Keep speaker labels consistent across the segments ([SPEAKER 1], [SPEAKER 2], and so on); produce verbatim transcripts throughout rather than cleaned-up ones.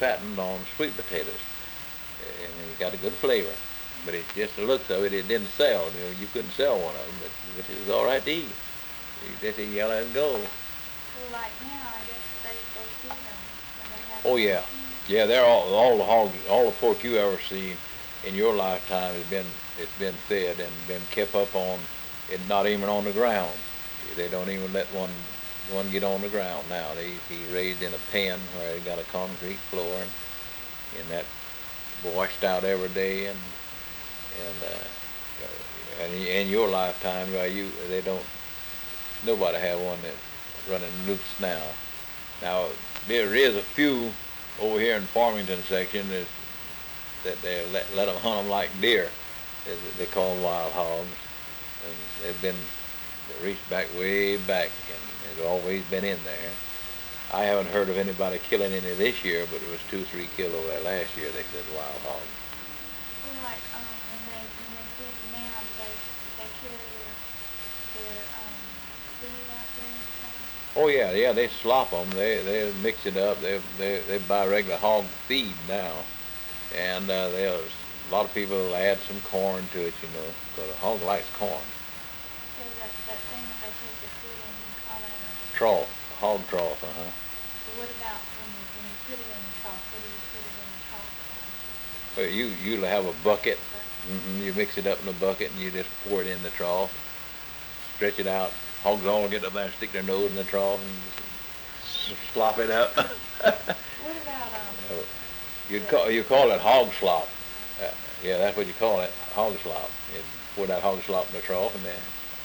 [SPEAKER 1] fattened on sweet potatoes, and it got a good flavor. But it just the looks of it, it didn't sell. You know, you couldn't sell one of them, but, but it was all right to eat. You just eat yellow and go.
[SPEAKER 2] Well, like now, I guess they they feed them when they have.
[SPEAKER 1] Oh yeah, yeah. They're all all the hog, all the pork you ever seen in your lifetime has been it's been fed and been kept up on, and not even on the ground. They don't even let one one get on the ground now. They he raised in a pen where they got a concrete floor and, and that washed out every day and and uh, and in your lifetime, well, you they don't nobody have one that's running nukes now. Now there is a few over here in Farmington section is that they let let them hunt them like deer. They, they call them wild hogs, and they've been they reached back way back, and they've always been in there. I haven't heard of anybody killing any this year, but it was two, three killed over there last year. They said wild hogs.
[SPEAKER 2] Well, like um, when they when they feed them out, they they carry their their um feed out there and stuff.
[SPEAKER 1] Oh yeah, yeah. They slop them. They they mix it up. They they they buy regular hog feed now, and uh, there's a lot of people will add some corn to it, you know, because a hog likes corn.
[SPEAKER 2] So that that thing that they put the food in, you call that a
[SPEAKER 1] Trough, a hog trough, uh huh.
[SPEAKER 2] So what about when you when you put it in the trough? What do you put it in the trough for?
[SPEAKER 1] Well, you usually have a bucket.
[SPEAKER 2] Bucket?
[SPEAKER 1] hmm You mix it up in a bucket and you just pour it in the trough. Stretch it out. Hogs all get up there and stick their nose in the trough and s- slop it up.
[SPEAKER 2] What about um?
[SPEAKER 1] You'd call you call it hog slop. Uh, yeah, that's what you call it, hog slop. You pour that hog slop in the trough and then.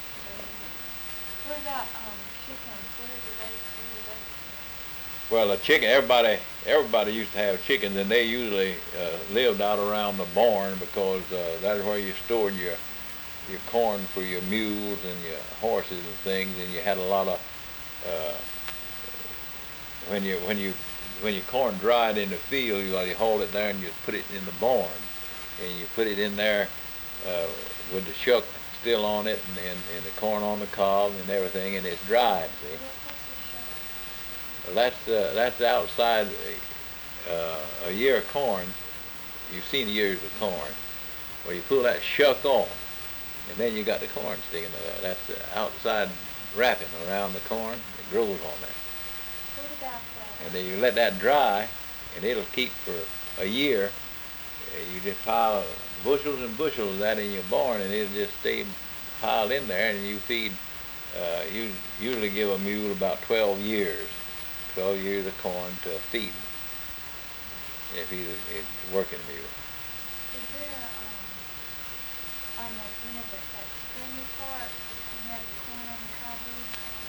[SPEAKER 2] What about um chickens? Where do they where do they?
[SPEAKER 1] Well, a chicken. Everybody everybody used to have chickens, and they usually uh, lived out around the barn because uh, that is where you stored your your corn for your mules and your horses and things, and you had a lot of uh, when you when you when your corn dried in the field, you, you hauled it there and you put it in the barn, and you put it in there uh, with the shuck still on it and, and, and the corn on the cob and everything, and it's dried. See,
[SPEAKER 2] What, what's the show?
[SPEAKER 1] well, that's uh, that's outside uh, a year of corn. You've seen years of corn, where you pull that shuck off. And then you got the corn sticking to there. That's the outside wrapping around the corn. It grows on there.
[SPEAKER 2] What about the?
[SPEAKER 1] And then you let that dry, and it'll keep for a year. Uh, You just pile bushels and bushels of that in your barn, and it'll just stay piled in there. And you feed. Uh, you usually give a mule about twelve years, twelve years of corn to feed if he's a, a working mule.
[SPEAKER 2] Is there um on the you know that that stringy part you have the corn on the cob? What do you call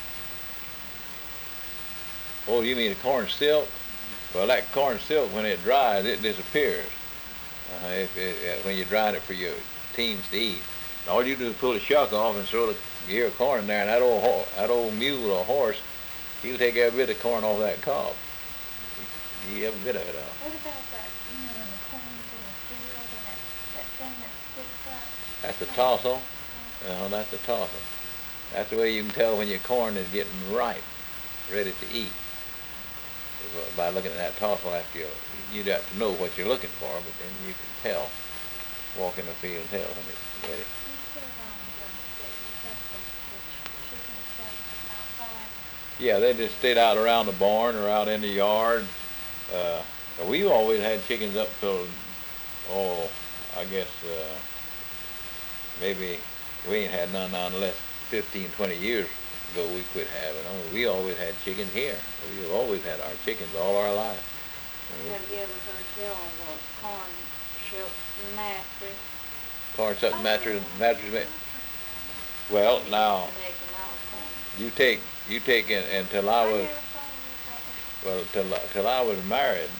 [SPEAKER 2] it?
[SPEAKER 1] Oh, you mean the corn silk? Well, that corn silk, when it dries, it disappears. Uh, if it, uh, when you're drying it for your teams to eat, and all you do is pull the shuck off and throw the ear of corn in there, and that old ho- that old mule or horse, he'll take every bit of corn off that cob. He every bit of it off.
[SPEAKER 2] What about that? You know, when the corn's in the field and that that thing that sticks up.
[SPEAKER 1] That's a tossel. Uh, that's a tossel. That's the way you can tell when your corn is getting ripe, ready to eat. Is by looking at that tossel after you, you'd have to know what you're looking for, but then you can tell, walk in the field and tell when it's ready.
[SPEAKER 2] You said um the, that you kept the, the ch- chickens kept outside.
[SPEAKER 1] Yeah, they just stayed out around the barn or out in the yard. Uh, we always had chickens up till, oh, I guess uh, maybe we ain't had none now unless fifteen, twenty years ago we quit having them. We always had chickens here. We've always had our chickens all our life.
[SPEAKER 3] Have you ever heard tell of the corn shuck mattress?
[SPEAKER 1] Corn sucking mattress, mattress. Well, now
[SPEAKER 3] To make them out of corn.
[SPEAKER 1] you take you take in, until I
[SPEAKER 2] I
[SPEAKER 1] was
[SPEAKER 2] never thought of it that way.
[SPEAKER 1] well till till I was married.